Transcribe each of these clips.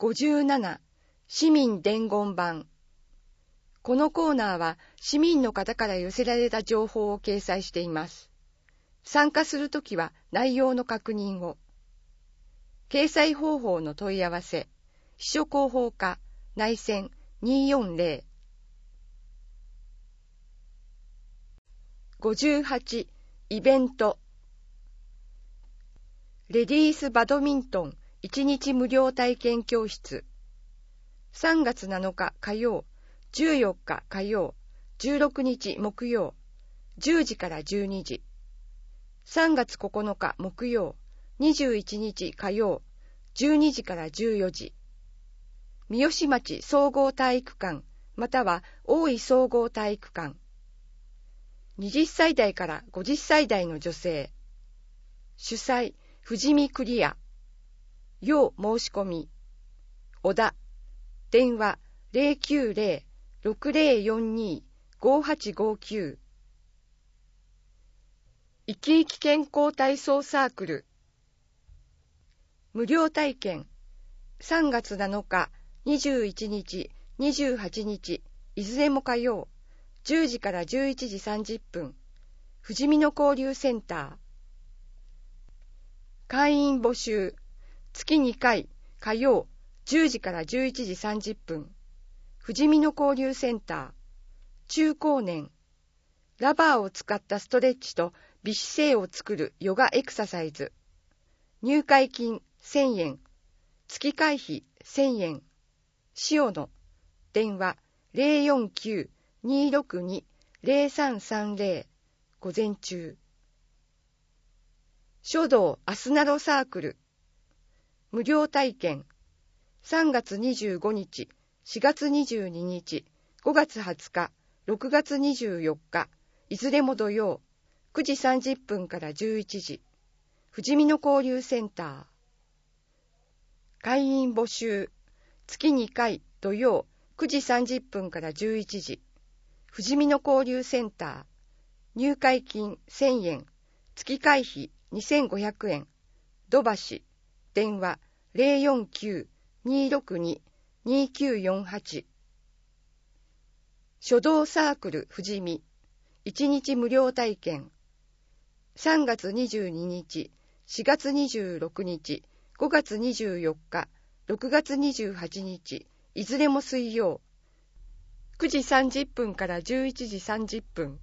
57. 市民伝言板。このコーナーは市民の方から寄せられた情報を掲載しています。参加するときは内容の確認を。掲載方法の問い合わせ。秘書広報課内線240。58. イベント。レディースバドミントン1日無料体験教室。3月7日火曜、14日火曜、16日木曜、10時から12時。3月9日木曜、21日火曜、12時から14時。三好町総合体育館または大井総合体育館。20歳代から50歳代の女性。主催、富士見クリア。要申し込み。小田。電話 090-6042-5859。生き生き健康体操サークル。無料体験。3月7日、21日、28日、いずれも火曜、10時から11時30分。富士見の交流センター。会員募集。月2回、火曜、10時から11時30分。富士見の交流センター。中高年。ラバーを使ったストレッチと美姿勢を作るヨガエクササイズ。入会金1000円。月会費1000円。塩野。電話 049-262-0330。午前中。書道アスナロサークル。無料体験。3月25日、4月22日、5月20日、6月24日、いずれも土曜、9時30分から11時。富士見の交流センター。会員募集。月2回土曜、9時30分から11時。富士見の交流センター。入会金1000円。月会費2500円。土橋。電話 049-262-2948。書道サークル富士見。1日無料体験。3月22日、4月26日、5月24日、6月28日、いずれも水曜。9時30分から11時30分。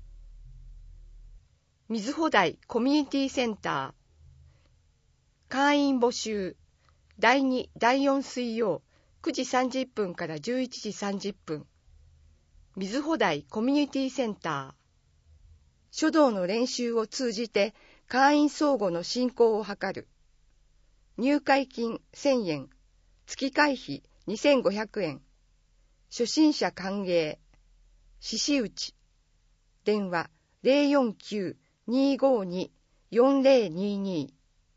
水穂台コミュニティセンター。会員募集。第2、第4水曜、9時30分から11時30分。水穂台コミュニティセンター。書道の練習を通じて会員相互の振興を図る。入会金1000円。月会費2500円。初心者歓迎。獅子打ち。電話 049-252-4022。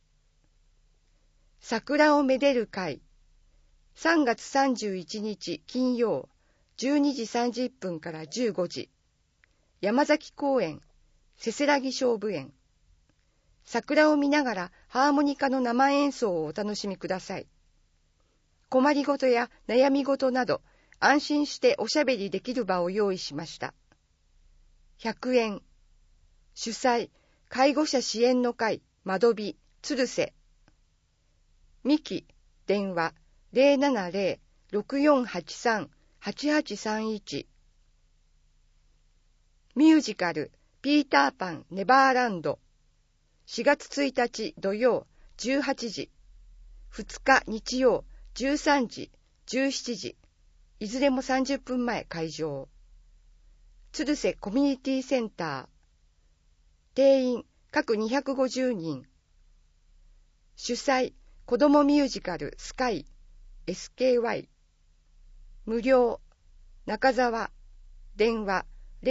桜をめでる会。3月31日金曜、12時30分から15時。山崎公園、せせらぎ菖蒲園。桜を見ながらハーモニカの生演奏をお楽しみください。困りごとや悩み事など、安心しておしゃべりできる場を用意しました。100円。主催、介護者支援の会、窓火、鶴瀬。ミキ、電話、070-6483-8831。ミュージカル、ピーターパン、ネバーランド。4月1日土曜、18時。2日日曜、13時、17時。いずれも30分前開場。鶴瀬コミュニティセンター。定員、各250人。主催、子どもミュージカルスカイ SKY。 無料。中澤。電話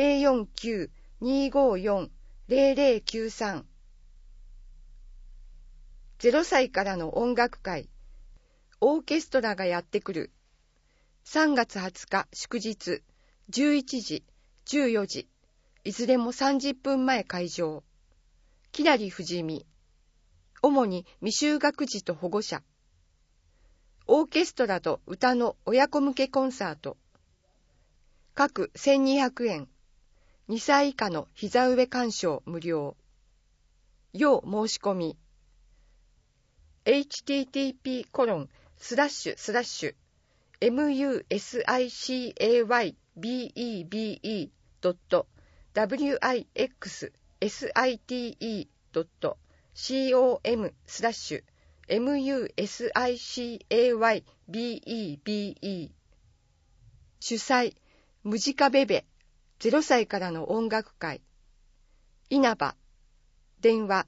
049-254-0093。0歳からの音楽会。オーケストラがやってくる。3月20日祝日、11時、14時。いずれも30分前開場。きらり富士見。主に未就学児と保護者。 オーケストラと歌の親子向けコンサート。各1200円。2歳以下の膝上鑑賞無料。要申し込み。musicabebe.wixsicaybe.com主催、ムジカベベ、0歳からの音楽会。稲葉、電話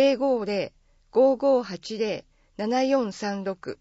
050-5580-7436。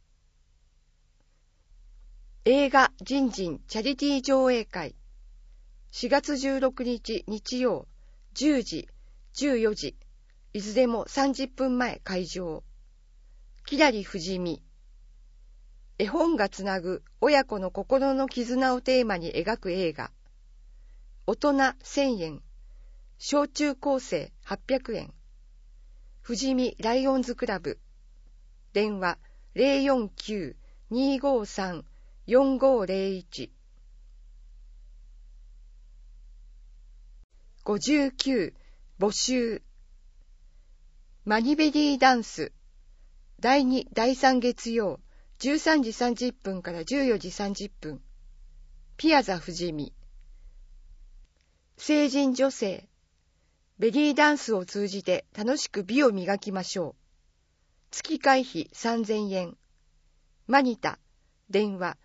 映画ジンジンチャリティー上映会。4月16日日曜、10時、14時、いずれも30分前会場。きらりふじみ。絵本がつなぐ親子の心の絆をテーマに描く映画。大人1000円。小中高生800円。ふじみライオンズクラブ。電話049-253-4501。59募集。マニベリーダンス。第2、第3月曜、13時30分から14時30分。ピアザふじみ。成人女性。ベリーダンスを通じて楽しく美を磨きましょう。月会費3000円。マニタ。電話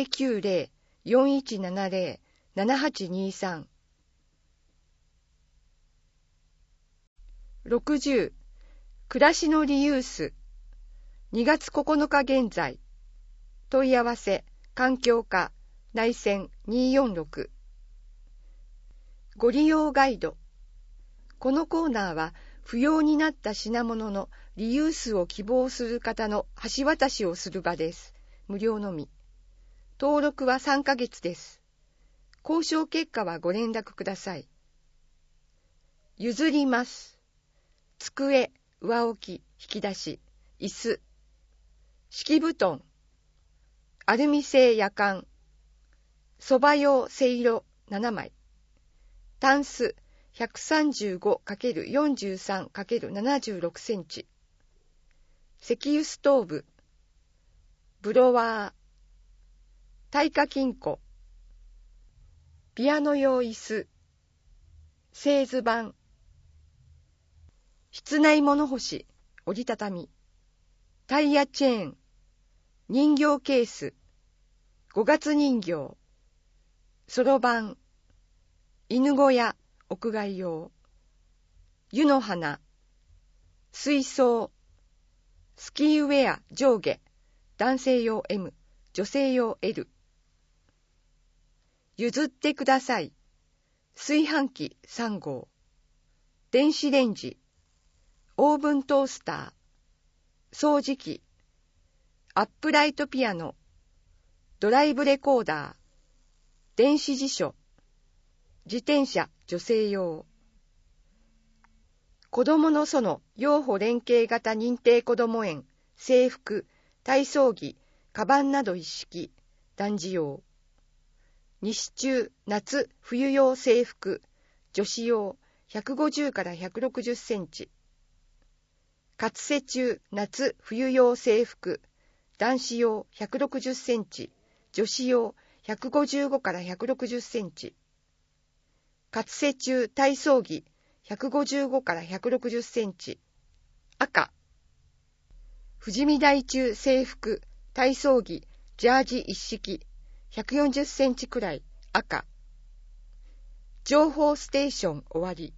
090-4170-7823。60暮らしのリユース。2月9日現在。問い合わせ環境課内線246。ご利用ガイド。このコーナーは不要になった品物のリユースを希望する方の橋渡しをする場です。無料のみ。登録は3ヶ月です。交渉結果はご連絡ください。譲ります。机、上置き、引き出し、椅子、敷布団、アルミ製やかん、そば用せいろ7枚、タンス 135×43×76 センチ、石油ストーブ、ブロワー、耐火金庫、ピアノ用椅子、製図板、室内物干し、折りたたみ、タイヤチェーン、人形ケース、5月人形、そろばん、犬小屋、屋外用、湯の花、水槽、スキーウェア上下、男性用 M、女性用 L。譲ってください。炊飯器3号、電子レンジ、オーブントースター、掃除機、アップライトピアノ、ドライブレコーダー、電子辞書、自転車女性用、子どもの園養護連携型認定こども園、制服、体操着、カバンなど一式、男児用、西中夏冬用制服、女子用150から160センチ、活瀬中夏冬用制服、男子用160センチ、女子用155から160センチ、活瀬中体操着155から160センチ、赤、富士見台中制服、体操着、ジャージ一式、140センチくらい、赤、情報ステーション終わり。